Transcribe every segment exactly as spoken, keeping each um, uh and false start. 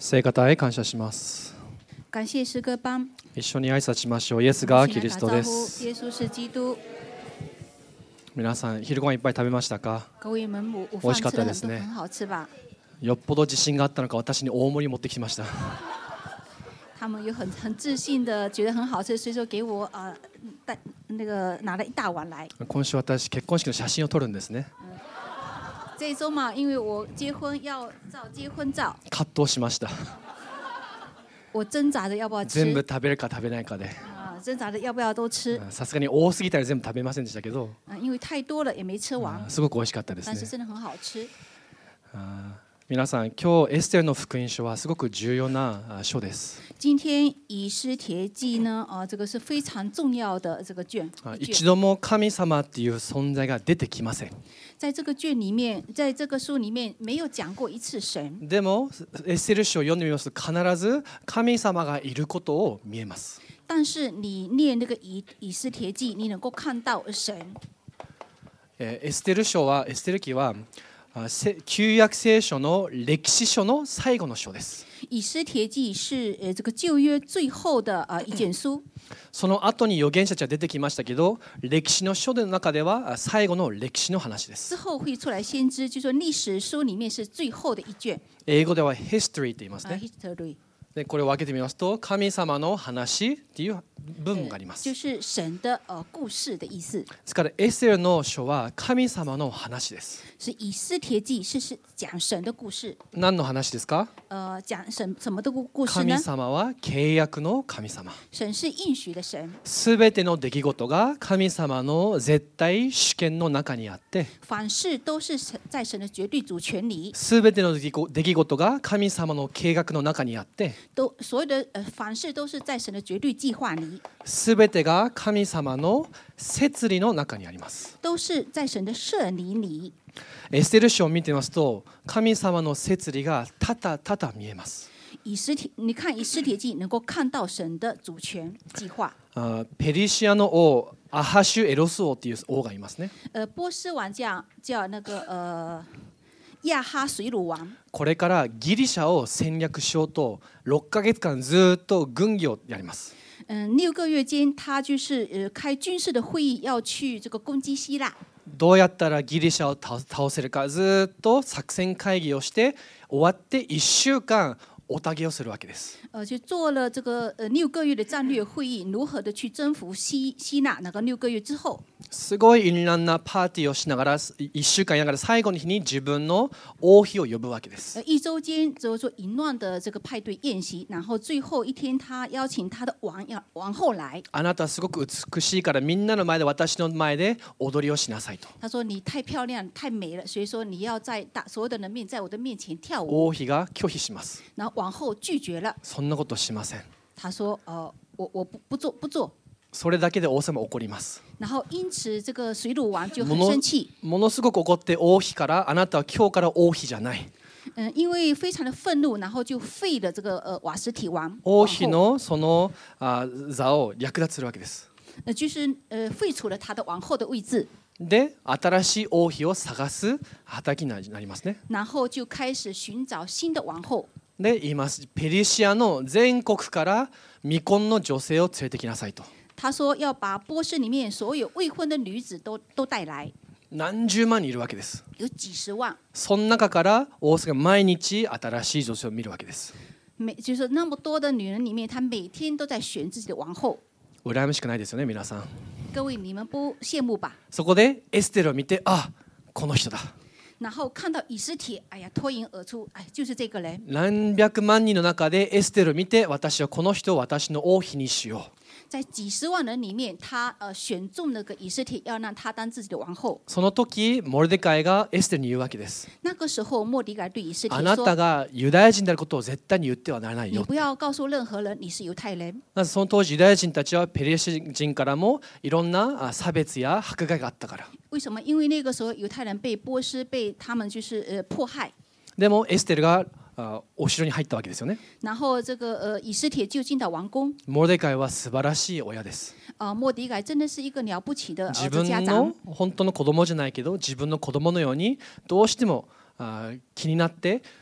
聖歌隊感謝します。 感謝诗歌班。 一緒に挨拶しましょう。イエスがキリストです。 耶稣是基督。 皆さん昼ご飯いっぱい食べましたか？美味しかったですね。よっぽど自信があったのか私に大盛り持ってきました。 他们有很很自信的觉得很好吃，所以说给我呃带那个拿了一大碗来。 今週私結婚式の写真を撮るんですね。 这一周嘛，因为我结婚要照结婚照。 葛藤しました。 我挣扎着要不要吃。 全部食べるか食べないかで。 挣扎着要不要都吃。 さすがに多すぎたら全部食べませんでしたけど。 因为太多了也没吃完。 すごく美味しかったですね。 但是真的很好吃。 皆さん、今日エステルの福音書はすごく重要な書です。 今天以斯帖記呢，啊，这个是非常重要的这个卷。 一度も神様っていう存在が出てきません。 在这个卷里面，在这个书里面没有讲过一次神。 でもエステル書を読んでみますと必ず神様がいることを見えます。 但是你念那个以以斯帖記，你能够看到神。 エステル書はエステル記は旧約聖書の歴史書の最後の書です。 以斯帖記是呃这个旧約最後的呃一卷書。 その後に預言者たちが出てきましたけど、歴史の書の中では最後の歴史の話です。 之後會出來先知，就說歷史書裡面是最後的一卷。 英語では history と言いますね。 history。 でこれを分けてみますと、神様の話っていう部分があります。 就是神的呃故事的意思。 ですからエステルの書は神様の話です。 是以斯帖記是是講神的故事。 何の話ですか？ 呃，講神什麼的故事呢？ 神様は契約の神様。 神是應許的神。 すべての出来事が神様の絶対主権の中にあって、 凡事都是在神的絕對主權裡。 すべての出来事が神様の計画の中にあって、 都所有的呃凡事都是在神的絕對計劃裡。 すべてが神様の摂理の中にあります。 都是在神的設理裡。 エステル書を見てみますと、神様の摂理がただただ見えます。 以斯帖，你看以斯帖記能夠看到神的主權計劃。 あペリシアの王アハシュエロス王っていう王がいますね。 呃，波斯王叫叫那個呃亞哈水魯王。 これからギリシャを戦略しようとろっかげつかんずっと軍議をやります。 嗯，六個月間，他就是呃開軍事的會議，要去這個攻擊希臘。 どうやったらギリシャを倒せるかずっと作戦会議をして終わっていっしゅうかんおたげをするわけです。 呃，就做了這個呃六個月的戰略會議，如何的去征服希希臘。那個六個月之後， すごい淫乱なパーティーをしながらいっしゅうかんやがら最後の日に自分の王妃を呼ぶわけです。 呃，一周間就做淫亂的這個派對宴席，然後最後一天，他邀請他的王要王后來。 あなたはすごく美しいからみんなの前で私の前で踊りをしなさいと。 他說你太漂亮太美了，所以說你要在大所有的人面在我的面前跳舞。 王妃が拒否します。 然後王后拒絕了。 そんなことしません。 他說呃我我不不做不做。 それだけで王様怒ります。 然後因此這個水魯王就很生氣。 ものすごく怒って王妃からあなたは今日から王妃じゃない。 嗯，因為非常的憤怒，然後就廢了這個呃瓦實提王。 王妃のそのあ座を略奪するわけです。 呃，就是呃廢除了他的王后的位置。 で、新しい王妃を探す働きになりますね。 然後就開始尋找新的王后。 で、言います。ペリシアの全国から未婚の女性を連れてきなさいと。 他說要把波斯裡面所有未婚的女子都都帶來。 何十萬人いるわけです。 有幾十萬。 その中から王様が毎日新しい女性を見るわけです。 每就是那麼多的女人裡面，她每天都在選自己的王后。 羨ましくないですよね、皆さん。 各位，你們不羨慕吧？ そこでエステルを見て、あ、この人だ。 然後看到以斯帖，哎呀，脫穎而出，哎，就是這個人。 何百萬人の中でエステルを見て、私はこの人を私の王妃にしよう。 在幾十萬人裡面，他呃選中那個以斯帖，要讓他當自己的王后。 その時、モルデカイがエステルに言うわけです。 那個時候，莫迪改對以斯帖說： あなたがユダヤ人であることを絶対に言ってはならないよ。 你不要告訴任何人你是猶太人。 まずその当時ユダヤ人たちはペリシア人からもいろんな差別や迫害があったから。 為什麼？因為那個時候猶太人被波斯被他們就是呃迫害。 でもエステルがお城に入ったわけですよね。 然後這個呃以斯帖就進到王宮。 モルデカイは素晴らしい親です。 啊，莫迪改真的是一個了不起的自分の本当の子供じゃないけど自分の子供のようにどうしても気になって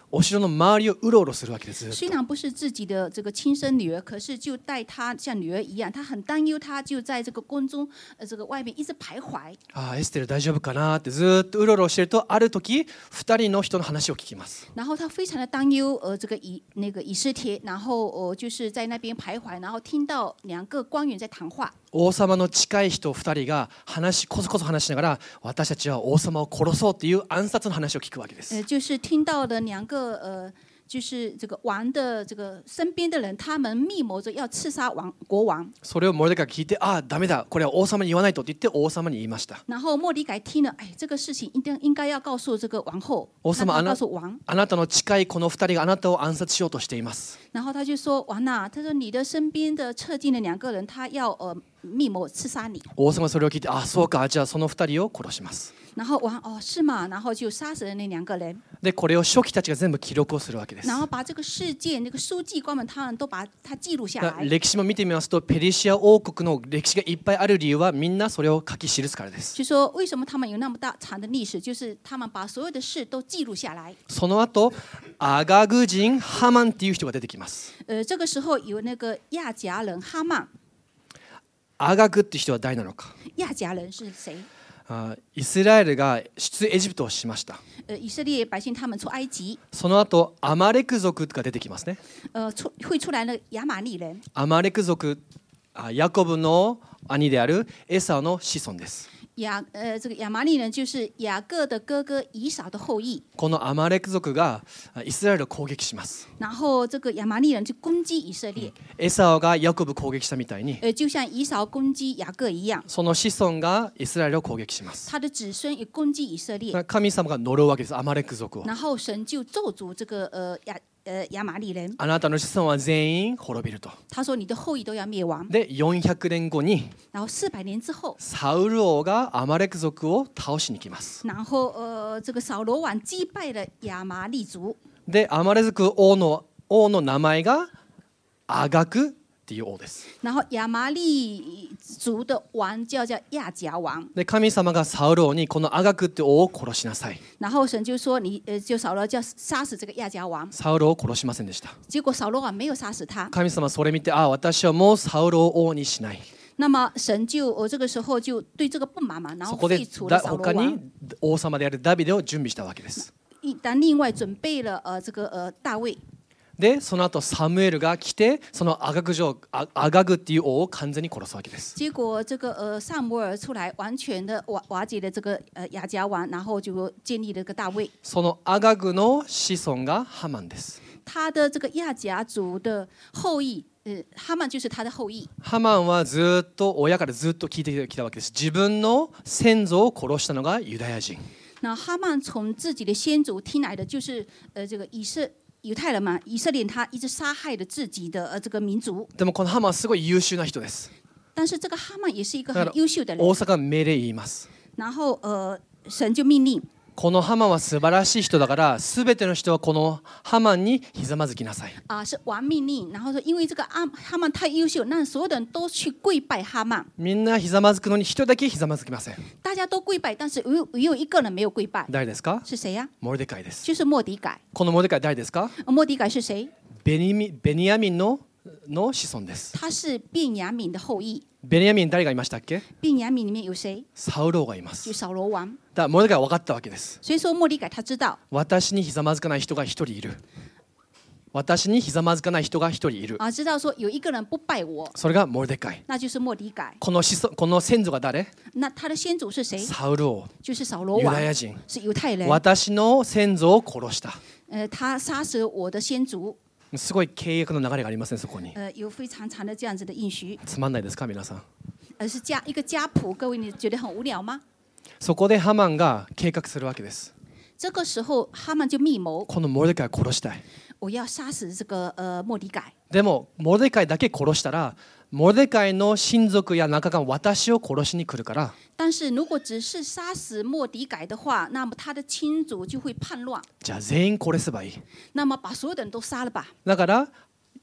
お城の周りをうろうろするわけです。 虽然不是自己的这个亲生女儿，可是就带她像女儿一样，他很担忧她，就在这个宫中呃这个外面一直徘徊。 あ、エステル大丈夫かなってずっとうろうろしてると、ある時二人の人の話を聞きます。 然后他非常的担忧呃这个以那个以斯帖，然后呃就是在那边徘徊，然后听到两个官员在谈话。 王様の近い人二人が話こそこそ話しながら、私たちは王様を殺そうっていう暗殺の話を聞くわけです。 呃，就是听到了两个呃，就是这个王的这个身边的人，他们密谋着要刺殺王国王。 それをモルデカイが聞いて、ああダメだ、これは王様に言わないとって言って王様に言いました。 然后莫迪改听了，哎，这个事情应该应该要告诉这个王后， 王様あな告訴王。 あなたの近いこの二人があなたを暗殺しようとしています。 然后他就说，王呐，他说你的身边的侧近的两个人，他要呃密谋刺殺你。 王様それを聞いて、あ、そうか、じゃあその二人を殺します。 然后王哦是吗？然后就殺死了那两个人。 でこれを書記たちが全部記録をするわけです。 然后把这个事件，那个书记官们他们都把它记录下来。 歴史も見てみますと、ペリシア王国の歴史がいっぱいある理由はみんなそれを書き記すからです。 就说为什么他们有那么大长的历史，就是他们把所有的事都記錄下来。 その後、アガグ人ハマンっていう人が出てきます。 呃，这个时候有那个亚甲人哈曼。 アガグって人は誰なのか。 亚甲人是谁？ あ、イスラエルが出エジプトをしました。 呃，以色列百姓他们出埃及。 その後、アマレク族が出てきますね。 呃，出会出来那个亚玛利人。 アマレク族、あ、ヤコブの兄であるエサウの子孫です。 亚呃，这个亚玛利人就是雅各的哥哥以扫的后裔。 このアマレク族がイスラエルを攻撃します。 然后这个亚玛利人就攻击以色列。 エサウがヤコブ攻撃したみたいに、 呃，就像以扫攻击雅各一样。 その子孫がイスラエルを攻撃します。 他的子孙也攻击以色列。 神様が呪うわけです。アマレク族を。 然后神就咒诅这个呃亚。呃，亚玛利人。 あなたの子孫は全員滅びると。 他说你的后裔都要灭亡。 で、よんひゃくねんごに、 然后四百年之后， サウル王がアマレク族を倒しに来ます。 然后呃，这个扫罗王击败了亚玛利族。 で、アマレク王の王の名前がアガクっていう王です。 然后亚玛利族的王叫叫亚甲王。 で、神様がサウル王にこのアガクって王を殺しなさい。 然后神就说你呃，就扫罗叫杀死这个亚甲王。 サウルを殺しませんでした。 结果扫罗王没有杀死他。 神様それ見て、あ、私はもうサウルを王にしない。 那么神就呃这个时候就对这个不满嘛，然后废除了扫罗他王。 に王様であるダビデを準備したわけです。 但另外准备了呃这个呃大衛。 で、その後サムエルが来て、そのアガグ城、アガグっていう王を完全に殺すわけです。 结果这个呃萨摩尔出来，完全的瓦瓦解了这个呃亚甲王，然后就建立了个大卫。 そのアガグの子孫がハマンです。 他的这个亚甲族的后裔，呃，哈曼就是他的后裔。 ハマンはずっと親からずっと聞いてきたわけです。自分の先祖を殺したのがユダヤ人。 那哈曼从自己的先祖听来的就是呃这个以色犹太人嘛，以色列他一直杀害了自己的呃这个民族。 でもこのハマンはすごい優秀な人です。 但是这个哈曼也是一个很優秀的人。 王様が命令言います。 然后呃神就命令。 このハマンは素晴らしい人だから、すべての人はこのハマンにひざまずきなさい。 啊，是王命令，然后说因为这个阿哈曼太优秀，那所有的人都去跪拜哈曼。 みんなひざまずくのに一人だけひざまずきません。 大家都跪拜，但是有有一个人没有跪拜。 誰ですか？ 是谁呀？ モルデカイです。 就是莫迪改。 このモルデカイ誰ですか？ 莫迪改是谁？ ベニミベニヤミンのの子孫です。 他是便雅悯的后裔。 ベニヤミン誰がいましたっけ？ 便雅悯里面有谁？ サウル王がいます。 就扫罗王。 だからモルデカイは分かったわけです。 所以说莫迪改他知道。 私にひざまずかない人が一人いる。私にひざまずかない人が一人いる。 啊，知道说有一个人不拜我。 それがモルデカイ。 那就是莫迪改。 この子孫この先祖が誰？ 那他的先祖是谁？ サウル王。 就是扫罗王。 ユダヤ人。 是犹太人。 私の先祖を殺した。 呃，他杀死我的先祖。 すごい契約の流れがありますね、そこに。 呃，有非常长的这样子的应许。 つまんないですか、皆さん。 而是家一个家谱，各位你觉得很无聊吗？ そこでハマンが計画するわけです。 这个时候哈曼就密谋。 このモルデカイを殺したい。 我要杀死这个呃莫迪改。 でもモルデカイだけ殺したら、モルデカイの親族や仲間が私を殺しに来るから。 但是如果只是杀死莫迪改的话，那么他的親族就会叛亂。 じゃあ全員殺せばいい。 那麼把所有的人都殺了吧。 だから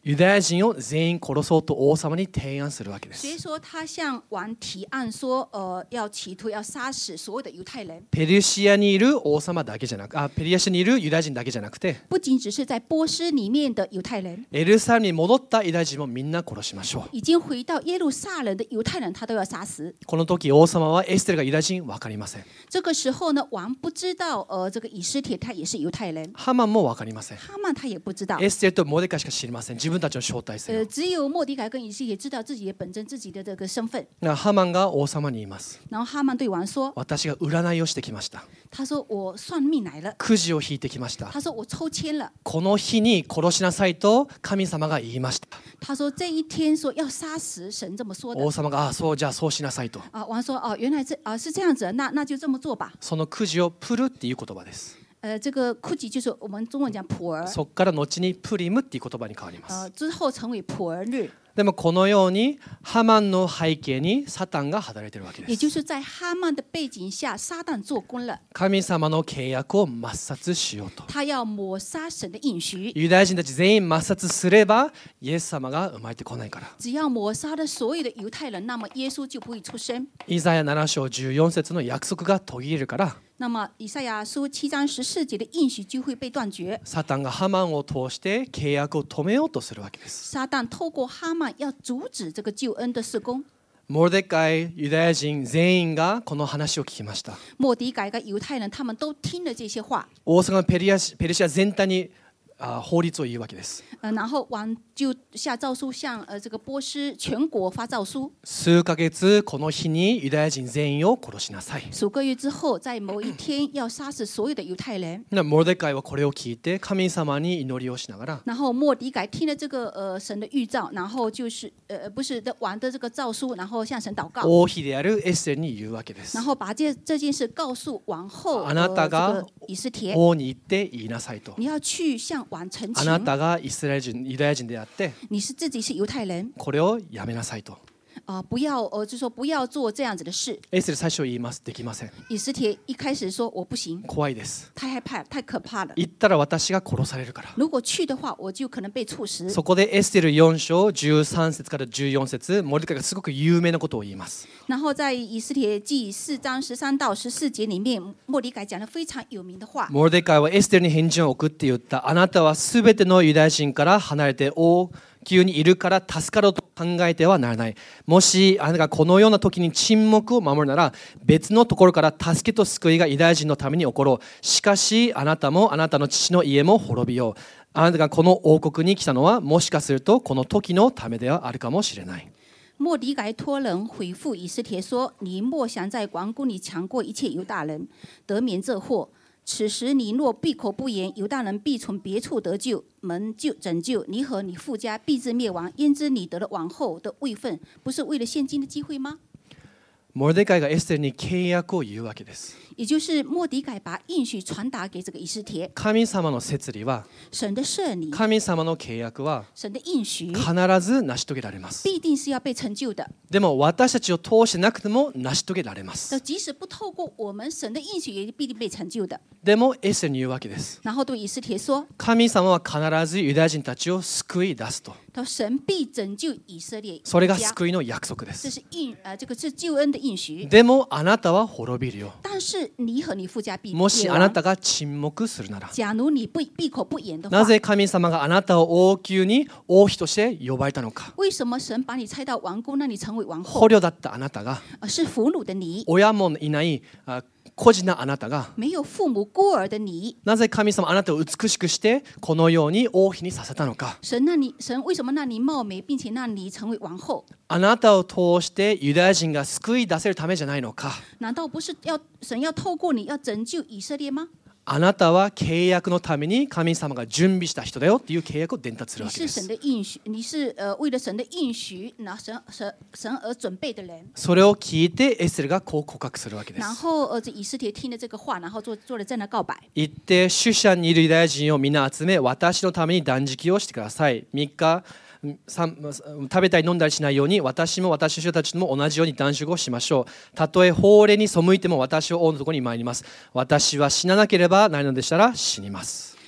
ユダヤ人を全員殺そうと王様に提案するわけです。 所以说他向王提案说，呃，要企图要殺死所有的犹太人。 ペルシアにいる王様だけじゃなく、あ、ペルシアにいるユダヤ人だけじゃなくて、 不仅只是在波斯里面的犹太人， エルサレムに戻ったユダヤ人もみんな殺しましょう。 已经回到耶路撒冷的犹太人，他都要殺死。 この時王様はエステルがユダヤ人わかりません。 这个时候呢，王不知道，呃，这个以斯帖他也是犹太人。 ハマンもわかりません。 哈曼他也不知道。 エステルとモデカイしか知りません。自分たちの正体性。 呃，只有莫迪改跟以斯帖知道自己的本真，自己的这个身份。 なハマンが王様に言います。 然后哈曼对王说：“ 私が占いをしてきました。 他说我算命来了。 くじを引いてきました。 他说我抽签了。 この日に殺しなさいと神様が言いました。 他说这一天说要殺死，神这麼說的。 王様があそうじゃあそうしなさいと。 啊，王說哦，原來這啊是這樣子，那那就這麼做吧。 そのくじをプルっていう言葉です。 呃，這個庫吉就是我們中文講普兒。 そこから後にプリムっていう言葉に変わります。 呃，之後成為普兒日。 でもこのようにハマンの背景にサタンが働いているわけです。 也就是在哈曼的背景下，撒旦做工了。 神様の契約を抹殺しようと。 他要抹殺神的應許。 ユダヤ人たち全員抹殺すればイエス様が生まれてこないから。 只要抹殺了所有的猶太人，那麼耶穌就不會出生。 イザヤなな章じゅうよん節の約束が途切れるから。 那麼以賽亞書七章十四節的應許就會被斷絕。 サタンがハマンを通して契約を止めようとするわけです。 撒旦透過哈曼要阻止這個救恩的事工。 モルデカイ、ユダヤ人全員がこの話を聞きました。 モディ改跟猶太人他們都聽了這些話。 王様がペルシア、ペルシア全体にあ法律を言うわけです。 呃，然後王就下詔書向呃這個波斯全國發詔書。 數ヶ月この日にユダヤ人全員を殺しなさい。 數個月之後，在某一天要殺死所有的猶太人。 那モルデカイはこれを聞いて神様に祈りをしながら。 然後莫迪改聽了這個呃神的預兆，然後就是呃不是的王的這個詔書，然後向神禱告。 王妃であるエステルに言うわけです。 然後把這這件事告訴王后。 あなたが以斯帖。 王に行って言いなさいと。 你要去向王陳情。 あなたがイスラエル人、ユダヤ人であって、 你是自己是猶太人。 これをやめなさいと。 啊、呃，不要，呃，就說不要做這樣子的事。 エステル最初言います。できません。 以斯帖一開始說我不行。 怖いです。 太害怕，太可怕了。 行ったら私が殺されるから。 如果去的話，我就可能被處死。 そこでエステルよん章じゅうさん節からじゅうよん節、モルデカイがすごく有名なことを言います。 然後在以斯帖記四章十三到十四節裡面，莫迪改講了非常有名的話。 モルデカイはエステルに返事を送って言った。あなたはすべてのユダヤ人から離れて王宮にいるから助かろうと考えてはならない。もしあなたがこのような時に沈黙を守るなら、別のところから助けと救いがユダヤ人のために起ころう。しかしあなたもあなたの父の家も滅びよう。あなたがこの王国に来たのはもしかするとこの時のためではあるかもしれない。 莫迪改托人回復以斯帖說：你莫想在王宮裡強過一切猶大人，得免這禍。此時你若閉口不言，猶大人必從別處得救，蒙救拯救，你和你父家必至滅亡。焉知你得了王后的位分，不是為了現今的機會嗎？ モルデカイがエステルに契約を言うわけです。 也就是莫迪改把應許傳達給這個以斯帖。 神様の摂理は、 神的設理、 神様の契約は神的應許必ず成し遂げられます。 必定是要被成就的。 でも私たちを通してなくても成し遂げられます。 即使不透過我們，神的應許也必定被成就的。 でもエステルに言うわけです。 然後對以斯帖說： 神様は必ずユダヤ人たちを救い出すと。 神必拯救以色列。 それが救いの約束です。 這是應呃，這個是救恩的應許。 でもあなたは滅びるよ。 但是你和你父家必滅亡。 もしあなたが沈黙するなら。 假如你不閉口不言的話。 なぜ神様があなたを王宮に王妃として呼ばれたのか。 為什麼神把你差到王宮，讓你成為王后？ 捕虜だったあなたが。 是俘虜的你。 親もいない孤児なあなたが。 沒有父母孤兒的你。 なぜ神様あなたを美しくしてこのように王妃にさせたのか。 神讓你神為什麼讓你貌美，並且讓你成為王后？ あなたを通してユダヤ人が救い出せるためじゃないのか。 難道不是要神要透過你要拯救以色列嗎？ あなたは契約のために神様が準備した人だよっていう契約を伝達するわけです。 你是神的應許，你是呃為了神的應許，那神神神而準備的人。 それを聞いてエステルがこう告白するわけです。 然後呃這以斯帖聽了這個話，然後做做了這樣的告白。 行ってシュシャンにいるユダヤ人をみんな集め、私のために断食をしてください。みっか食べたり飲んだりしないように、私も私の人たちも同じように断食をしましょう。たとえ法令に背いても私を王のところに参ります。私は死ななければなるのでしたら死にます。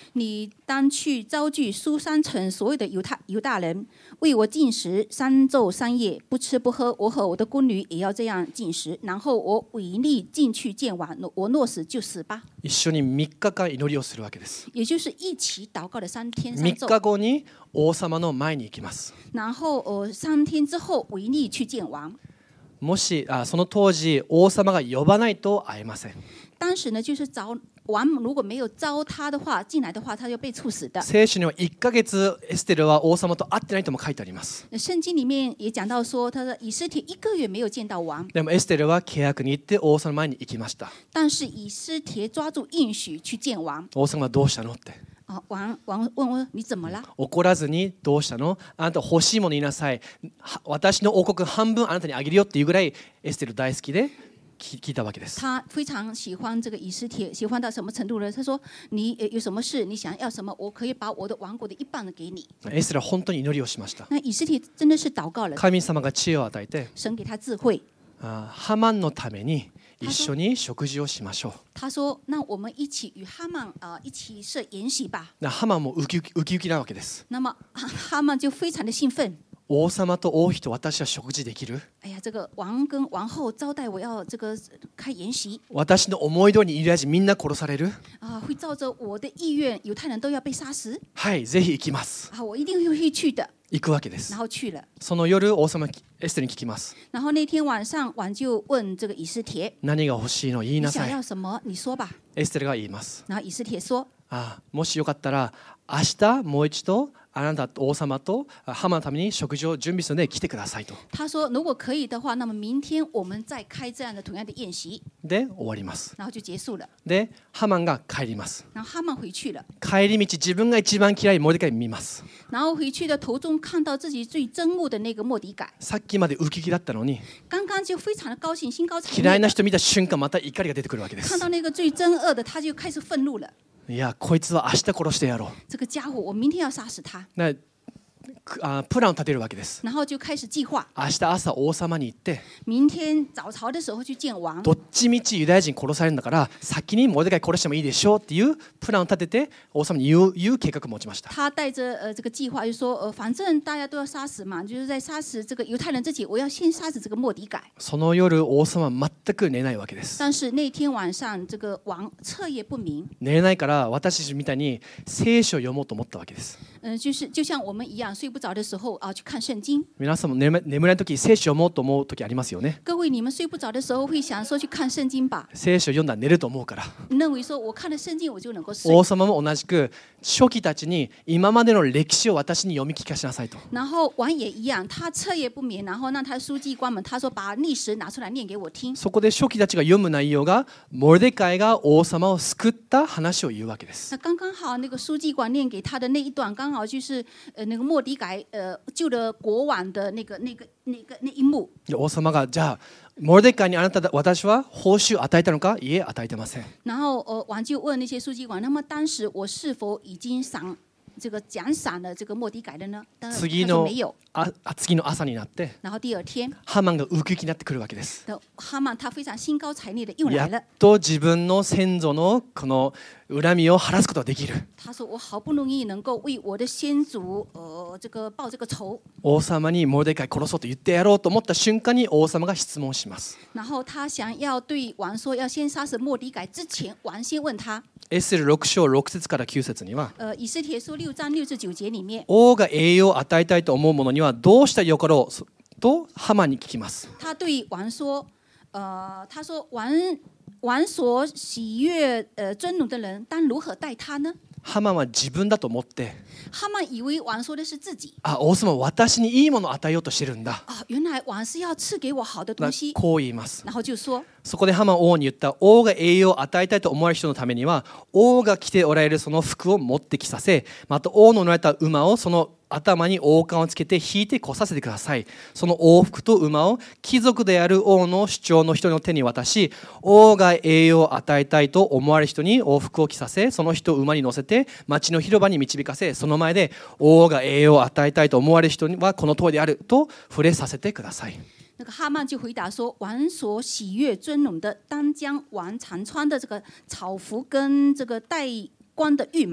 你当去招聚苏三城所有的犹太犹大人，为我禁食三昼三夜，不吃不喝。我和我的宫女也要这样禁食。然后我违逆进去见王，我若死就死吧。 一緒にみっかかん祈りをするわけです。 也就是一起祷告的三天三みっ昼。 かごに王様の前に行きます。 然后呃三天之后违逆去見王。 もしあその当時王様が呼ばないと会えません。 当时呢，就是找王如果没有招他的话进来的话，他就被处死的。 聖書にはいっかげつエステルは王様と会ってないとも書いてあります。 圣经里面也講到說，他說以斯帖一個月沒有見到王。 でもエステルは契約に行って王様の前に行きました。 但是以斯帖抓住應許去見王。 王様はどうしたのって。 啊，王王問我你怎麼了？ 怒らずにどうしたの？あなた欲しいもの言いなさい。私の王国半分あなたにあげるよっていうぐらいエステル大好きで聞いたわけです。 他非常喜歡這個以斯帖，喜歡到什麼程度呢？他說：你有什麼事，你想要什麼，我可以把我的王國的一半給你。 エステルは本當に祈りをしました。 那以斯帖真的是禱告了。 神様が知恵を与えて、 神給他智慧。 あハマンのために一緒に食事をしましょう。 他說：那我們一起與哈曼啊、呃、一起設筵席吧。 ハマンもウキウキウキウキなわけです。 那麼哈曼就非常的興奮。 王様と王妃と私は食事できる？ 哎呀，這個王跟王后招待我要這個開筵席。 私の思い通りにユダヤ人みんな殺される？ 啊，會照着我的意願，猶太人都要被殺死。 はい、ぜひ行きます。 啊，我一定會去的。 行くわけです。 然後去了。 その夜王様エステルに聞きます。 然後那天晚上王就問這個以斯帖， 何が欲しいの言いなさい。 你想要什麼？你說吧。 エステルが言います。 然後以斯帖說： あ、もしよかったら明日もう一度あなたと王様とハマのために食事を準備するので来てくださいと。 他說：如果可以的話，那麼明天我們再開這樣的同樣的宴席。 で終わります。 然後就結束了。 でハマンが帰ります。 然後哈曼回去了。 帰り道自分が一番嫌いモルデカイ見ます。 然後回去的途中看到自己最憎惡的那個末底改。 さっきまでウキウキだったのに。 剛剛就非常的高興，興高采烈。 嫌いな人見た瞬間また怒りが出てくるわけです。 看到那個最憎惡的，他就開始憤怒了。 いや、こいつは明日殺してやろう。 這個家伙，我明天要殺死他。 なあプランを立てるわけです。 然後就開始計劃。 明日朝王様に行って、 明天早朝的時候去見王。 どっちみちユダヤ人殺されるんだから先にモルデカイ殺してもいいでしょうっていうプランを立てて王様に言う言う計画を持ちました。 他帶着呃這個計劃，就說呃反正大家都要殺死嘛，就是在殺死這個猶太人之前，我要先殺死這個末底改。 その夜王様は全く寝ないわけです。 但是那天晚上，這個王徹夜不眠。 寝れないから私たちみたいに聖書を読もうと思ったわけです。 嗯、呃，就是就像我們一樣，睡不着的時候啊，去看聖經。 皆さんも眠眠れない時聖書を読もうと思う時ありますよね。 各位，你們睡不着的時候會想說去看聖經吧？ 聖書を読んだら寝ると思うから。 認為說我看了聖經我就能夠睡。 王様も同じく初期たちに今までの歴史を私に読み聞かせなさいと。 然後王也一樣，他徹夜不眠，然後讓他的書記官們，他說把歷史拿出來念給我聽。 そこで初期たちが読む內容がモルデカイが王様を救った話を言うわけです。 那剛剛好，那個書記官念給他的那一段，剛好就是呃那個末底改呃救了國王的那個那個那個那一幕。 王様がじゃあモルデカイにあなた私は報酬与えたのか？いえ与えてません。 然後呃王就問那些書記官，那麼當時我是否已經賞這個獎賞了這個末底改的呢？當然次の沒有。 あ次の朝になって然後第二天， ハマンがウキウキになってくるわけです。 哈曼他非常興高采烈的又來了。 やっと自分の先祖のこの恨みを晴らすことができる。 他說：我好不容易能夠為我的先祖呃這個報這個仇。 王様にモルデカイ殺そうと言ってやろうと思った瞬間に王様が質問します。 然後他想要對王說要先殺死末底改之前，王先問他。 エステルろく章ろく節からきゅう節には、 呃以斯帖書六章六至九節裡面， 王が栄養を與えたいと思う者にはどうしたらよかろうとハマンに聞きます。 他對王說：呃他說王王所喜悅呃尊榮的人，當如何待他呢？ ハマンは自分だと思って、 哈曼以為王說的是自己。 あ、王様私にいいものを與えようとしてるんだ。 啊，原來王是要賜給我好的東西。 こう言います。 然後就說。 そこでハマン王に言った。王が栄養を与えたいと思われる人のためには王が着ておられるその服を持ってきさせ、また王の乗られた馬をその頭に王冠をつけて引いてこさせてください。その王服と馬を貴族である王の主張の人の手に渡し、王が栄養を与えたいと思われる人に王服を着させ、その人を馬に乗せて町の広場に導かせ、その前で王が栄養を与えたいと思われる人にはこの通りであると触れさせてください。 那個哈曼就回答說：王所喜悅尊榮的，當將王常穿的這個草服跟這個戴冠的御馬，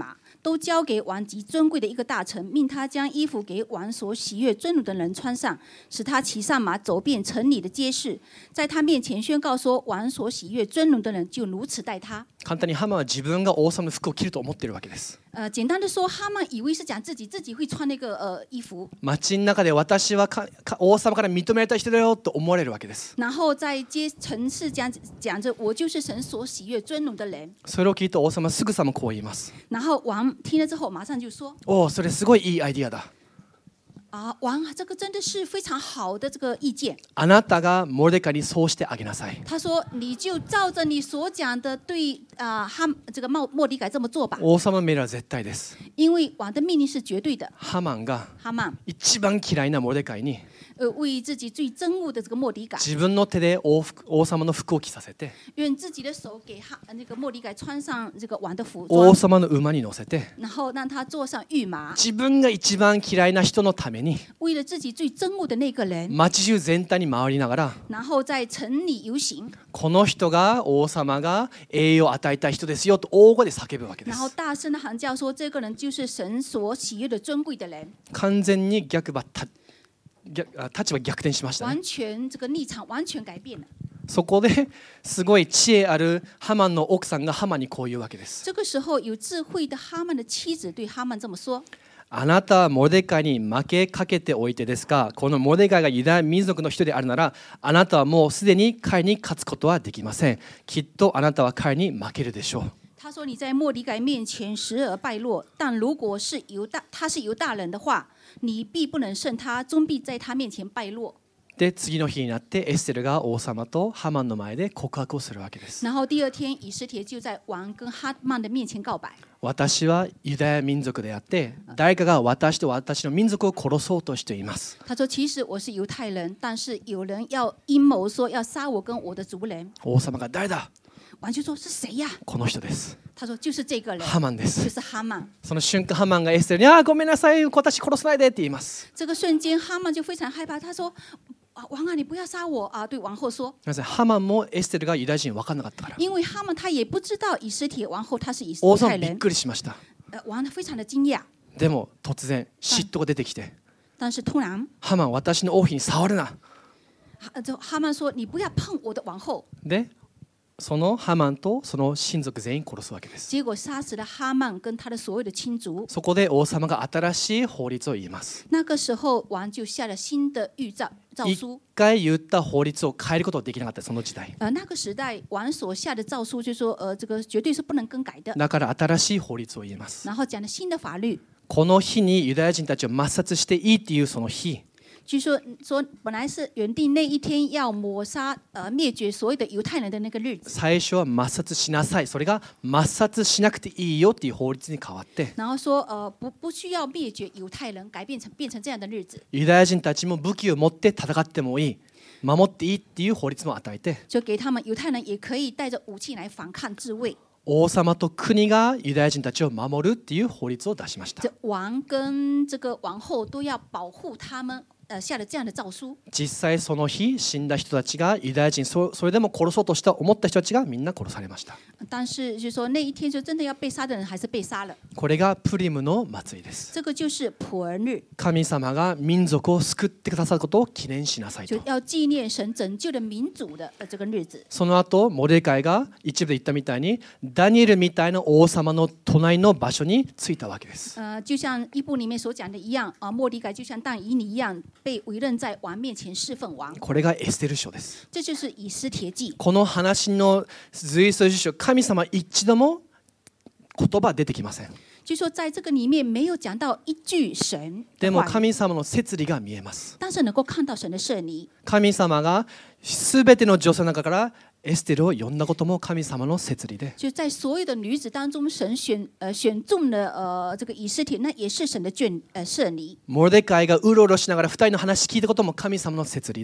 都交给王极尊贵的一个大臣，命他将衣服给王所喜悦尊荣的人穿上，使他骑上马走遍城里的街市，在他面前宣告说，王所喜悦尊荣的人就如此待他。 簡単にハマンは自分が王様の服を着ると思っているわけです。 呃，简单的说，哈曼以为是讲自己自己会穿那个呃衣服， 街の中で私はかか王様から認められた人だよと思われるわけです。 然后在街城市讲讲着我就是神所喜悦尊荣的人。 それを聞いて王様はすぐさまこう言います。 然后王听了之後馬上就說： おお、それすごいいいアイディアだ。 啊，王啊，这个真的是非常好的这个意見。 あなたがモルデカイにそうしてあげなさい。 他說：你就照着你所講的對啊哈這個莫莫迪改這麼做吧。 王様の命令は絶対です。 因為王的命令是絕對的。 ハマンが哈曼一番嫌いなモルデカイに呃為自己最憎惡的這個莫迪改， 自分の手で 王, 王様の服を着させて、 用自己的手給哈那個莫迪改穿上這個王的服王裝， 様の馬に乗せて、 然後讓他坐上御馬， 自分が一番嫌いな人のために為了自己最憎惡的那個人， 街中全體に回りながら、 然後在城裡遊行， この人が王様が栄誉を与えた人ですよと大声で叫ぶわけで然後す。 大聲的喊叫說：這個人就是神所喜悅的尊貴的人。 完全に逆ばた逆立場逆転しましたね。 完全這個立場完全改變了。 そこですごい知恵あるハマンの奥さんがハマンにこう言うわけです。 這個時候有智慧的哈曼的妻子對哈曼這麼說： あなたはモルデカイに負けかけておいてですが、このモルデカイがユダヤ民族の人であるなら、あなたはもうすでに彼に勝つことはできません。きっとあなたは彼に負けるでしょう。 他說：你在莫迪改面前時而敗落，但如果是猶大他是猶大人的話，你必不能勝他，終必在他面前敗落。 で次の日になってエステルが王様とハマンの前で告白をするわけです。 然後第二天以斯帖就在王跟哈曼的面前告白。 私はユダヤ民族であって、誰かが私と私の民族を殺そうとしています。 他說：其實我是猶太人，但是有人要陰謀說要殺我跟我的族人。 王様が誰だ？ 王就說：是誰呀？ この人です。 他說：就是這個人。 ハマンです。 就是哈曼。 その瞬間ハマンがエステルに、ああごめんなさい、私殺さないでって言います。 這個瞬間哈曼就非常害怕，他說：王啊，你不要殺我啊！對王后說。 なぜハマンもエステルがユダヤ人分からなかったから。 因為哈曼他也不知道以斯帖王后他是以王猶太人。 様びっくりしました。 王非常的驚訝。 でも突然嫉妬が出てきて、 但是突然ハマン私の王妃に触るな。 就哈曼說：你不要碰我的王后。 でそのハマンとその親族全員殺すわけです。 結果殺死了哈曼跟他的所有的親族。 そこで王様が新しい法律を言います。 那個時候王就下了新的預詔詔書。 一回言った法律を変えることができなかったその時代。 呃，那個時代王所下的詔書就說，呃，這個絕對是不能更改的。 だから新しい法律を言います。 然後講了新的法律。 この日にユダヤ人たちを抹殺していいっていうその日。 據說說本來是原定那一天要抹殺、呃滅絕所有的猶太人的那個日子。 最初は抹殺しなさい。それが抹殺しなくていいよっていう法律に変わって。 然後說，呃，不不需要滅絕猶太人，改變成變成這樣的日子。 ユダヤ人たちも武器を持って戦ってもいい、守っていいっていう法律も与えて。 就給他們猶太人也可以帶着武器來反抗自衛。 王様と国がユダヤ人たちを守るっていう法律を出しました。 這王跟這個王后都要保護他們。呃、下了這樣的詔書。 実際その日死んだ人たちがユダヤ人 そ, それでも殺そうとした思った人たちがみんな殺されました。 但是就是說那一天就真的要被殺的人還是被殺了。 これがプリムの祭りです。 這個就是普爾日。 神様が民族を救ってくださることを記念しなさいと。 就要紀念神拯救的民族的這個日子。 その後モルデカイが一部で言ったみたいにダニエルみたいな王様の隣の場所に着いたわけです。 呃、就像一部裡面所講的一樣，啊，莫迪改就像但以理一樣被委任在王面前侍奉王。 これがエステル書です。 這就是以斯帖記。 この話の随所書、神様一度も言葉出てきません。 就說在這個裡面沒有講到一句神。 でも神様の摂理が見えます。 但是能夠看到神的設理。 神様がすべての女性の中からエステルを呼んだことも神様の摂理で。 就在所有的女子當中神選、呃、選中了、呃、這個以斯帖，那也是神的眷、呃、設理。 モルデカイがうろうろしながら二人の話聞いたことも神様の摂理で。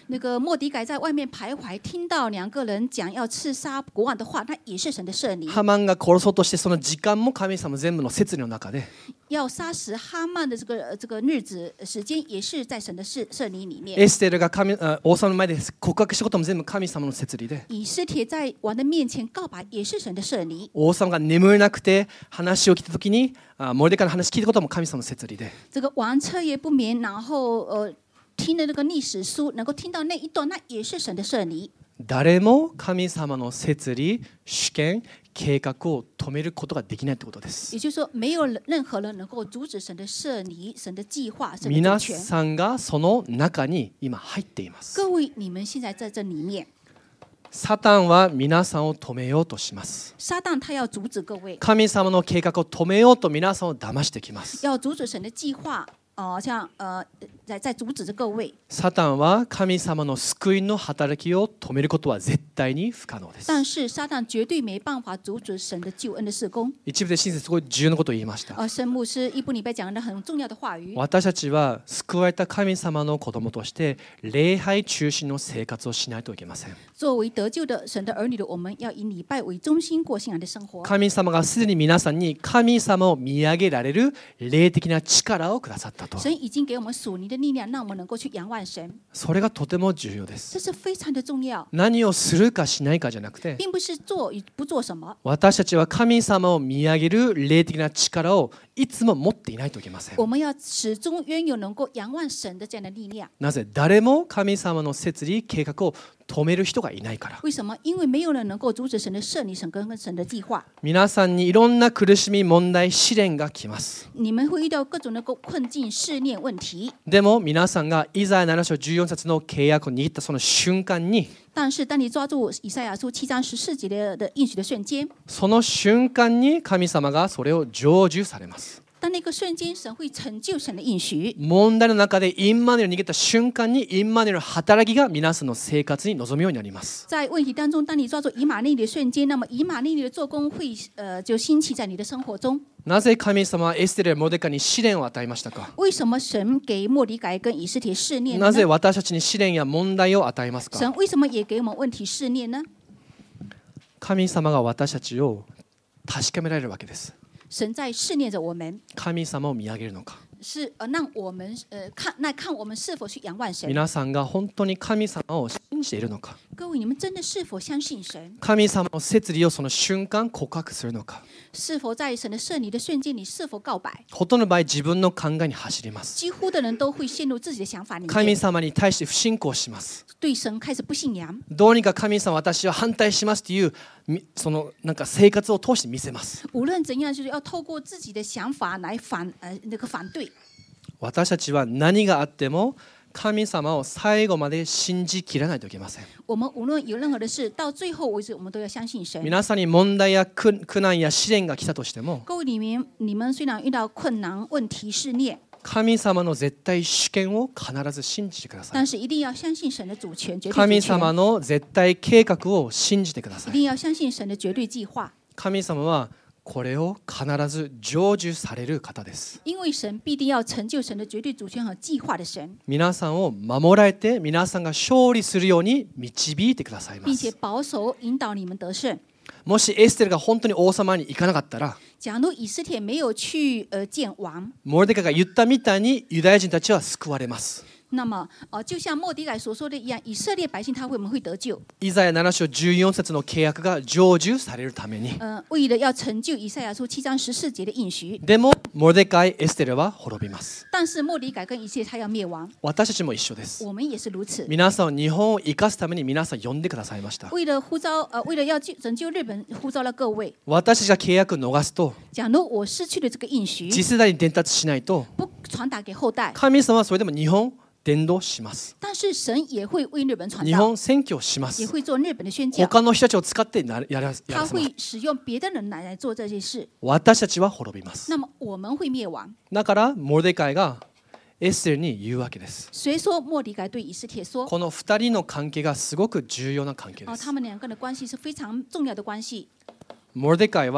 那个莫迪改在外面徘徊，听到两个人讲要刺杀国王的话，那也是神的赦ハ灵。 マンが殺そうとしてその時間も神様全部の摂理の中で要杀死哈曼的这个呃这个日子时间，也是在神的赦赦灵里面。 エステルが神あ王様の前で告白したことも全部神様の摂理で、 以斯帖在王的面前告白，也是神的赦灵。 王様が眠れなくて話を聞いた時にあモルデカイの話聞いたことも神様の摂理で、 这个王彻夜不眠，然后呃听了那个历史书，能够听到那一段，那也是神的赦灵。 誰も神様の摂理、主権、計画を止めることができないということです。 也就是说，没有人任何人能够阻止神的赦灵、神的计划、神的皆主权。 さんがその中に今入っています。 各位，你们现在在这里面， サタンは皆さんを止めようとします。 撒旦他要阻止各位， 神様の計画を止めようと皆さんを騙してきます。 要阻止神的计划。哦、呃，像呃，在在阻止着各位。 サタンは神様の救いの働きを止めることは絶対に不可能です。 但是撒旦绝对没办法阻止神的救恩的事工。 一部で親切すごい重要なことを言いました。 呃，圣牧师一部礼拜讲了很重要的话语。 私たちは救われた神様の子供として礼拝中心の生活をしないといけません。 作为得救的神的儿女的我们，要以礼拜为中心过信仰的生活。 神様がすでに皆さんに神様を見上げられる霊的な力をくださったと。 神已经给我们属灵的力量，让我们能够去仰望神。 それがとても重要です。 这是非常的重要。 何をするかしないかじゃなくて、 并不是做与不做什么。 私たちは神様を見上げる霊的な力をいつも持っていないといけません。 我们要始终拥有能够仰望神的这样的力量。 なぜ誰も神様の摂理計画を止める人がいないから。 为什么？因为没有人能够阻止神的设立、神跟神的计划。 皆さんにいろんな苦しみ、問題、試練が来ます。 你们会遇到各种的困境、試炼問題。 でも皆さんがイザヤなな章じゅうよん節の契約を握ったその瞬間に、 但是当你抓住以赛亚書七章十四節的的应許的瞬間， その瞬間に神様がそれを成就されます。 但那个瞬間、神會成就神的應許。 問題の中でインマネルを握った瞬間にインマネルの働きが皆さんの生活に臨むようになります。 在問題當中，當你抓住以馬內利的瞬間，那麼以馬內利的做工會呃就興起在你的生活中。 なぜ神様はエステルやモルデカイに試練を与えましたか？ 為什麼神給莫迪改跟以斯帖試煉呢？ なぜ私たちに試練や問題を与えますか？ 神為什麼也給我們問題試煉呢？ 神様が私たちを確かめられるわけです。 神在試煉着我們。 神様を見上げるのか？ 是呃讓我們呃看那看我們是否去仰望神。 皆さんが本当に神様を信じているのか？ 各位，你們真的是否相信神？ 神様の摂理をその瞬間告白するのか？ 是否在神的設立的瞬間，你是否告白？ ほとんどの場合自分の考えに走ります。 幾乎的人都會陷入自己的想法裡面。 神様に対して不信仰します。 對神開始不信仰。 どうにか神様私は反対しますというそのなんか生活を通して見せます。 無論怎樣，就是要透過自己的想法來反呃那個反對。 私たちは何があっても神様を最後まで信じきらないといけません。 我們無論有任何的事，到最後為止，我們都要相信神。 皆さんに問題や苦難や試練が来たとしても、 各位裡面，你們雖然遇到困難、問題、試煉， 神様の絶対主権を必ず信じてください。 但是一定要相信神的主權、絕對主神權。 様の絶対計画を信じてください。 一定要相信神的絕對計劃。 神様はこれを必ず成就される方です。 因為神必定要成就神的絕對主權和計劃的神， 皆さんを守られて皆さんが勝利するように導いてくださいま並且す。 保守引導你們得勝。 もしエステルが本当に王様に行かなかったら、 假如以斯帖沒有去呃見王， モルデカイが言ったみたいにユダヤ人たちは救われます。 那麼呃就像莫迪改所說的一樣，以色列百姓他會我們會得救。 イザヤなな章じゅうよん節の契約が成就されるために。 呃，為了要成就以賽亞書七章十四節的應許。 でもモルデカイ、エステルは滅びます。 但是莫迪改跟以色列他要滅亡， 私たちも一緒です。 我們也是如此。 皆さんを日本を生かすために皆さん呼んでくださいました。 為了呼召呃為了要救拯救日本，呼召了各位。 私たちが契約を逃すと、 假如我失去了這個應許， 次世代に伝達しないと、 不傳達給後代， 神様はそれでも日本伝道します。 但是神也會為日本傳日道， 本宣教します。 也會做日本的宣教。 他の人たちを使ってなやらや他らせます。 會使用別的人來來做這些事， 私たちは滅びます。 那麼我們會滅亡。 だからモルデカイがエステルに言うわけです。 所以說莫迪改對以斯帖說， この二人の関係がすごく重要な関係で哦， す。 他們兩個人的關係是非常重要的關係。 モルデカイ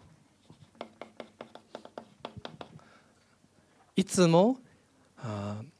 はいつもあ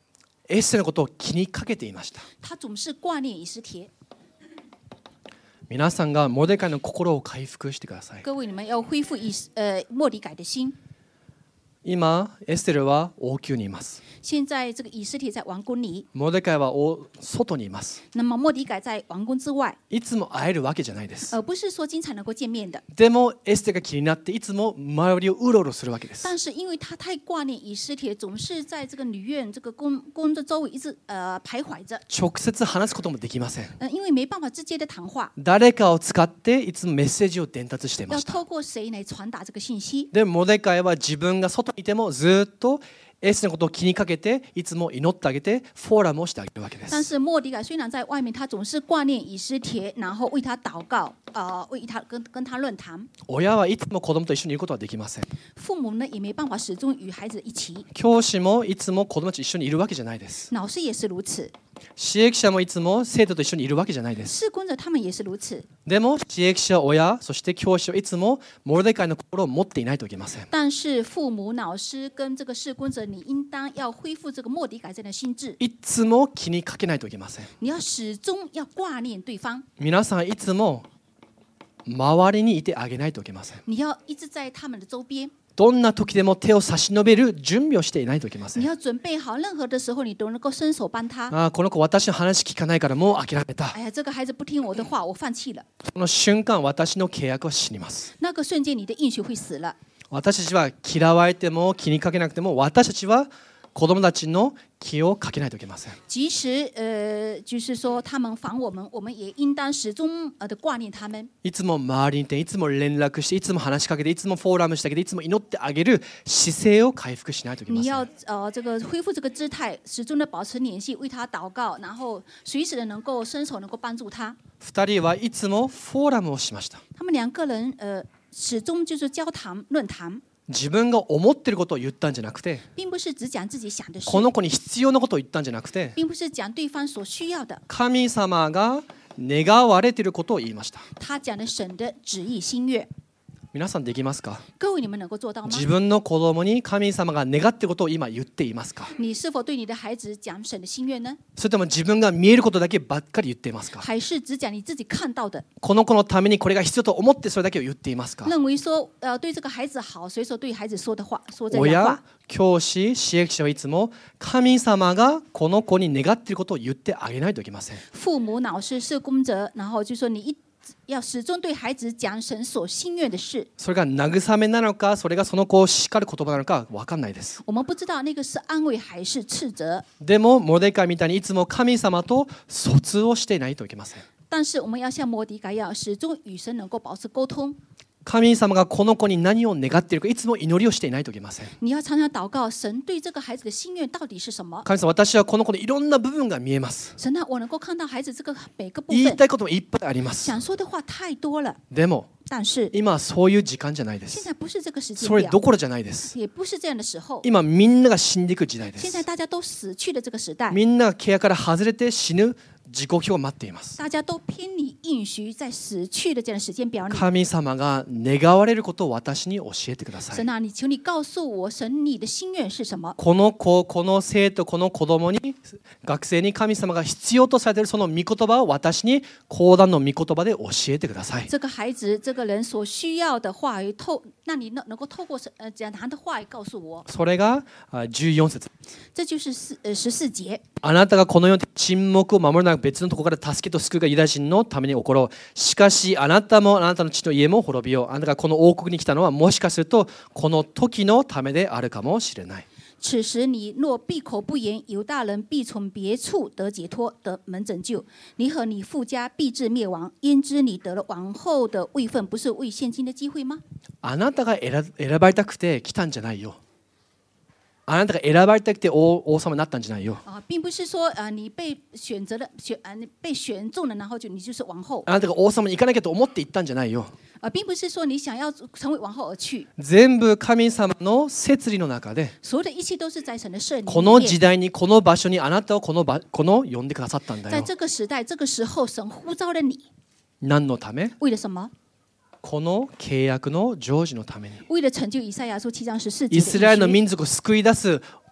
エステのことを気にかけていました。 他总是挂念以斯帖。 皆さんがモデカイの心を回復してください。 各位，你们要恢复以呃莫迪改的心。 今エステルは王宮にいます。 现在这个以斯帖在王宫里， モデカイは王外にいます。 那么莫迪改在王宫之外， いつも会えるわけじゃないです。 而不是说经常能够见面的。 でもエステが気になっていつも周りをうろうろするわけです。 但是因为他太挂念以斯帖，总是在这个女院这个宫宫的周围一直呃徘徊着。 直接話すこともできません。 呃，因为没办法直接的谈话， 誰かを使っていつもメッセージを伝達していま要した。 透过谁来传达这个信息？ でモデカイは自分が外にいてもずっとエステのことを気にかけていつも祈ってあげてフォーラムをしてあげるわけです。 但是莫迪改虽然在外面，他总是挂念以斯帖，然后为他祷告，呃，为他跟跟他论坛。 親はいつも子供と一緒にいることはできません。 父母呢也没办法始终与孩子一起， 教師もいつも子供たち一緒にいるわけじゃないです。 老师也是如此， 支援者もいつも生徒と一緒にいるわけじゃないです。 事工者他们也是如此。 でも支援者、親、そして教師はいつもモルデカイの心を持っていないといけません。 但是父母、老师跟这个事工者，你应当要恢复这个莫迪改这样的心智。 いつも気にかけないといけません。 你要始终要挂念对方， 皆さんいつも周りにいてあげないといけません。 你要一直在他们的周边， どんな時でも手を差し伸べる準備をしていないといけません。 你要准备好，任何的时候你都能够伸手帮他。 ああ、この子私の話聞かないからもう諦めた。 哎呀，这个孩子不听我的话，我放弃了。 その瞬間私の契約は死にます。 那个瞬间，你的应许会死了。 私たちは嫌われても気にかけなくても私たちは子供たちの気をかけないといけません。 即使呃，就是说他们烦我们，我们也应当始终呃的挂念他们。 いつも周りにいていつも連絡していつも話しかけていつもフォーラムしてあげていつも祈ってあげる姿勢を回復しないといけま你せん。 要呃这个恢复这个姿态，始终的保持联系，为他祷告，然后随时的能够伸手，能够帮助他。 二人はいつもフォーラムをしました。 他们两个人呃始终就是交谈论坛， 自分が思っていることを言ったんじゃなくて、 并不是只讲自己想的事， この子に必要なことを言ったんじゃなくて、 并不是讲对方所需要的， 神様が願われていることを言いました。 他讲的神的旨意心愿。 皆さんできますか？ 各位，你们能够做到吗？ 自分の子供に神様が願っていることを今言っていますか？ 你是否对你的孩子讲神的心愿呢？ それとも自分が見えることだけばっかり言っていますか？ 还是只讲你自己看到的？ この子のためにこれが必要と思ってそれだけを言っていますか？ 认为说呃对这个孩子好，随手对孩子说的話，说这样话親、。教師、支援者はいつも神様がこの子に願っていることを言ってあげないといけません。 父母、老师、社工者，然后就说你一要始终对孩子讲神所心愿的事。 それが慰めなのか、それがその子を叱る言葉なのか分かんないです。 我们不知道那个是安慰还是斥责， でもモデカイみたいにいつも神様と疎通をしていないといけません。 但是我们要像摩迪改一样，始终与神能够保持沟通。 神様がこの子に何を願っているかいつも祈りをしていないといけません。 你要常常祷告，神对这个孩子的心愿到底是什么？ 神様、私はこの子のいろんな部分が見えます。 神啊，我能够看到孩子这个每个部言い分， たいこともいっぱいあります。 想说的话太多了。 でも但是今はそういう時間じゃないで现す。 在不是这个时间それ表， どころじゃないです。 也不是这样的时候。 今みんなが死んでいく時代で现在す。 大家都死去的这个时代， みんなが契約から外れて死ぬ時刻表が待っています。 大家都偏离应许，在死去的这样的时间表里。 神様が願われることを私に教えてください。 神啊，你求你告诉我，神你的心願是什么？ この子、この生徒、この子供に、学生に神様が必要とされているその御言葉を私に講談の御言葉で教えてください。 这个孩子，这个人所需要的话语，透，那你能能够透过呃讲坛的话语告訴我。 それがあじゅうよん節。 这就是四呃十四节。 あなたがこの世に沈黙を守るなら別のところから助けと救いがユダヤ人のために起ころう。しかしあなたもあなたの父の家も滅びよう。あなたがこの王国に来たのはもしかするとこの時のためであるかもしれない。 此时你若闭口不言，犹大人必从别处得解脱，得门拯救。你和你父家必至灭亡。焉知你得了王后的位分，不是为现今的机会吗？ あなたが選選ばれたくて来たんじゃないよ。あなたが選ばれたくて 王, 王様になったんじゃないよ。 啊，并不是说呃你被选择了选呃你被选中了，然后就你就是王后。 あなたが王様に行かなきゃと思って行ったんじゃないよ。 啊，并不是说你想要成为王后而去。 全部神様の摂理の中で、 所有的一切都是在神的设立この時代にこの場所にあなたをこの場この呼んでくださったんだよ。 在这个时代、这个时候，神呼召了你， 何のため？ 为了什么？ この契約の成就のために。 为了成就以赛亚书七章十四节イス的应许。 ラエルの民族を救い出す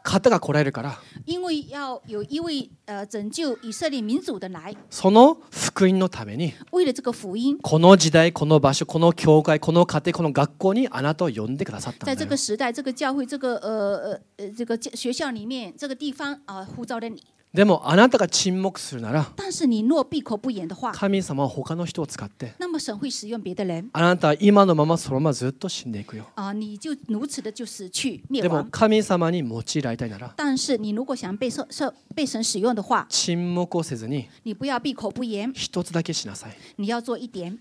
方が来られるから、 因为要有一位呃拯救以色列民族的来， その福音のために为了这个福音， この時代、この場所、この教会、この家庭、この学校にあなたを呼んでくださった在んだよ。 这个时代、这个教会、这个呃呃呃这个学校里面、这个地方啊、呃，呼召了你。 でもあなたが沈黙するなら、 但是你若闭口不言的话， 神様は他の人を使って那么神会使用别的人あなたは今のままそのままずっと死んでいくよ。 啊、你就如此的就死去灭でも亡。 神様に用いられたいなら、 但是你如果想被受受被神使用的话， 沈黙をせずに你不要闭口不言， 一つだけしなさい。 你要做一点，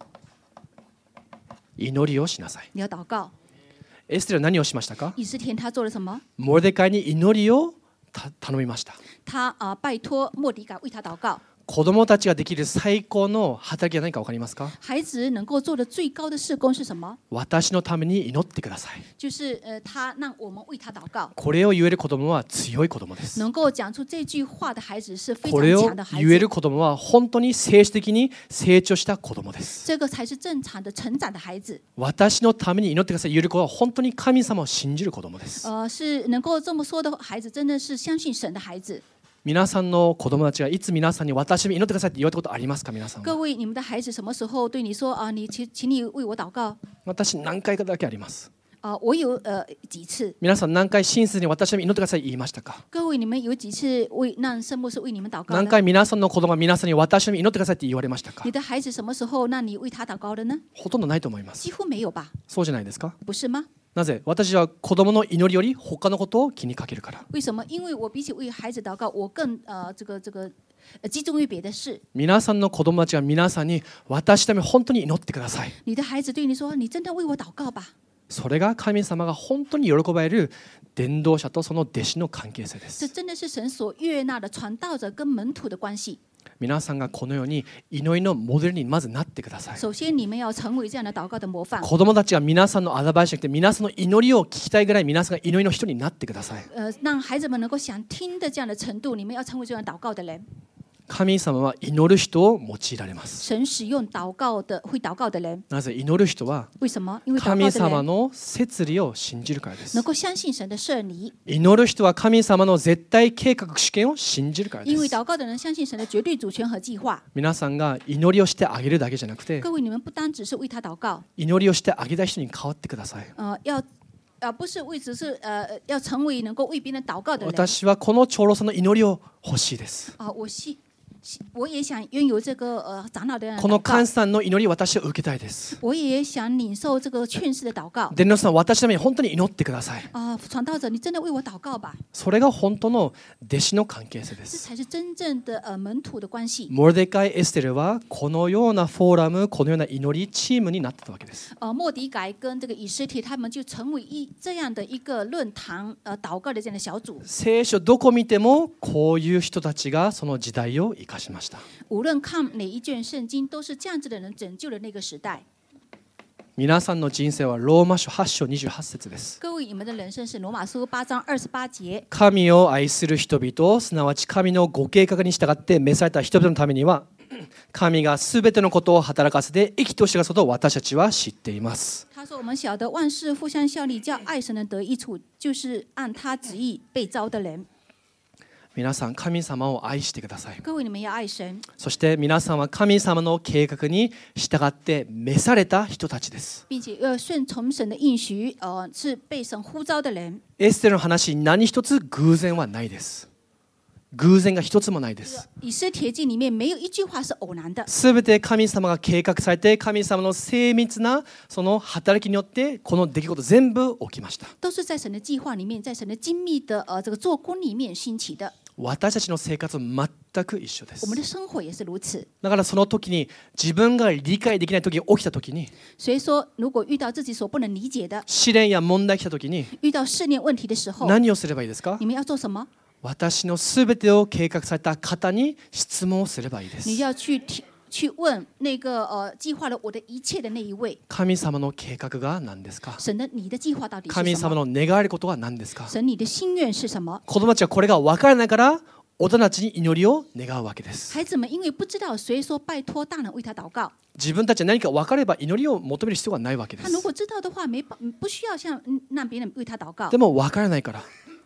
祈りをしなさい。 你要祷告。 エステルは何をしましたか？ 以斯帖他做了什么？ モルデカイに祈りをた頼みました。 他啊、呃拜托莫迪改为他祷告。 子供たちができる最高の働きは何か分かりますか？ 孩子能够做的最高的事工是什么？ 私のために祈ってください。 就是呃，他让我们为他祷告。 これを言える子供は強い子供です。 能够讲出这句话的孩子是非これを常强的孩子。 言える子供は本当に政治的に成長した子供です。 这个才是正常的成长的孩子。 私のために祈ってください言える子は本当に神様を信じる子供です。 呃，是能够这么说的孩子，真的是相信神的孩子。 皆さんの子供たちがいつ皆さんに私に祈ってくださいって言われたことありますか？皆さんは。 各位，你们的孩子什么时候对你说啊？你请请你为我祷告私何回かだけあります。 啊？我有呃几次。 皆さん何回親切に私に祈ってください言いましたか？ 各位，你们有几次为让圣牧师为你们祷告呢？ 何回皆さんの子供が皆さんに私に祈ってくださいって言われましたか？ 你的孩子什么时候让你为他祷告的呢？ ほとんどないと思います。 几乎没有吧？ そうじゃないですか？ 不是吗？ なぜ？私は子供の祈りより他のことを気にかけるから。 为什么？因为我比起为孩子祷告，我更呃这个这个呃集中于别的事。 皆さんの子供たちが皆さんに私のために本当に祈ってください。 你的孩子对你说：“你真的为我祷告吧。” それが神様が本当に喜ばれる伝道者とその弟子の関係性で这す。 真的是神所悦纳的传道者跟门徒的关系。 皆さんがこのように祈りのモデルにまずなってください。 首先，你们要成为这样的祷告的模範。 子供たちが皆さんのアドバイスじゃなくて皆さんの祈りを聞きたいぐらい皆さんが祈りの人になってください。 呃，让孩子们能够想听的这样的程度，你们要成为这样祷告的人。 神様は祈る人を用いられます。 神使用祷告的会祷告的人。 なぜ？祈る人は为什么？因为祷神告的人様の摂理を信じるからです。 能够相信神的设理。 祈る人は神様の絶対計画主権を信じるからで因为す。 祷告的人相信神的绝对主权和计划。 皆さんが祈りをしてあげるだけじゃなくて、 各位，你们不单只是为他祷告， 祈りをしてあげたい人に変わってください。 呃，要呃不是为只是呃要成为能够为别人祷告的人。 私はこの長老さんの祈りを欲しいです。 啊、我希我也想拥有这个呃长老的人的この祷告菅さんの祈りを私は受けたいです。 我也想领受这个劝世的祷告。 伝道さん、私のために本当に祈ってください。 啊、传道者，你真的为我祷告吧。 それが本当の弟子の関係性で这す。 才是真正的呃门徒的关系。 モルデカイ・エステルはこのようなフォーラム、このような祈りチームになってたわけです。 呃，莫迪改跟这个以斯帖他们就成为一这样的一个论坛呃祷告的这样的小组。 聖書どこ見てもこういう人たちがその時代を生かしました。 无论看哪一卷圣经，都是这样子的人拯救了那个时代。 皆さんの人生はローマ書はち章にじゅうはち節です。 各位，你们的人生是罗马书八章二十八节。 神を愛する人々、すなわち神のご計画に従って召された人々のためには、神がすべてのことを働かせて益としてくださることを私たちは知っています。 他说：“我们晓得万事互相效力，叫爱神人得益处，就是按他旨意被招的人。” 皆さん、神様を愛してください。 各位，你们要愛神。 そして皆さんは神様の計画に従って召された人たちです。 并且要顺从神的应许，呃，是被神呼召的人。 エステルの話、何一つ偶然はないです。偶然が一つもないです。 以斯帖记里面没有一句话是偶然的。 すべて神様が計画されて、神様の精密なその働きによってこの出来事全部起きました。 都是在神的计划里面，在神的精密的呃这个做工里面兴起的。 私たちの生活も全く一緒です。 我们的生活也是如此。 だからその時に自分が理解できない時起きた時に、 所以说，如果遇到自己所不能理解的， 試練や問題来た時に遇到试炼问题的时候， 何をすればいいですか？ 你们要做什么？ 私のすべてを計画された方に質問をすればいいです。 你要去提去问那个呃计划了我的一切的那一位。 神様の計画が何ですか？ 神的你的计划到底是神什么？ 様の願われることは何ですか？ 神你的心愿是什么？ 子供たちはこれが分からないから大人たちに祈りを願うわけです。 孩子们因为不知道，所以说拜托大人为他祷告。 自分たちは何か分かれば祈りを求める必要がないわけです。 他如果知道的话，没不需要像让别人为他祷告で。も分からないから。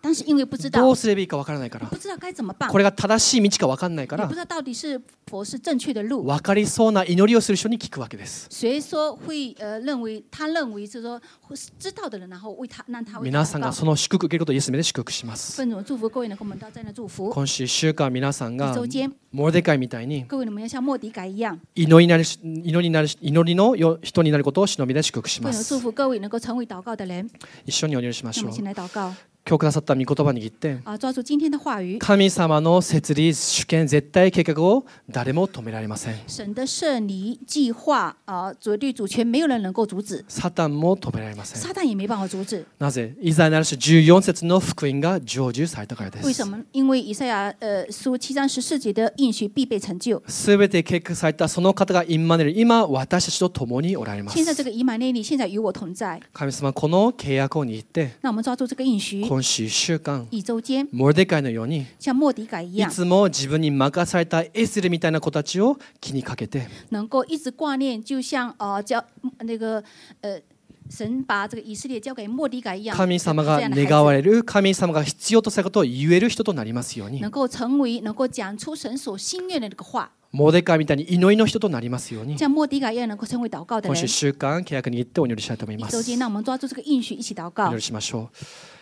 但是因为不知道， どうすればいいかわからないから、 不知道该怎么办， これが正しい道かわかんないか也ら不知道到底是否是正确的路。 わかりそうな祈りをする人に聞くわけです。 谁说会呃认为他认为是说知道的人，然后为他让他为他皆さん祷告。 がその祝福を受けることをイエス名で祝福します。 奉主祝福各位能够我们到这样的祝福。 今週いっしゅうかん皆さんが一周间モルデカイみたいに各位你们要像莫迪改一样， 祈りになる祈りになる祈りの人になることを忍びで祝福し奉主ます。 祝福各位能够成为祷告的人。 一緒にお祈りしましょう。 那我们先来祷告今日くださった御言葉に握って啊，抓住今天的话语。 神様の設立主権絶対計画を誰も止められません。 神的设立计划啊，绝对主权没有人能够阻止， サタンも止められません。 撒旦也没办法阻止。 なぜイザヤなるしじゅうよん節の福音が成就されたからです。 为什么？因为以赛亚呃书七章十四节的应許必被成就。 すべて計画されたその方がインマネル、今私たちと共におられます。 现在这个以马内利现在与我同在。 神様この契約を握って那我们抓住这个应许， 今週いっしゅうかん一周间モルデカイのように像莫迪改一样， いつも自分に任されたエステルみたいな子たちを気にかけて能够一直挂念，就像呃交那个呃神把这个以色列交给莫迪改一样， 神様が这样的孩子願われる神様が必要とされることを言える人となりますように、 能够成为能够讲出神所心愿的那个话， モルデカイみたいに祈りの人となりますように、 像莫迪改一样能够成为祷告的人今週。いっしゅうかん契約に握ってお祈りしたいと思います。 一周间，让我们抓住这个应许，一起祷告お祈。りしましょう。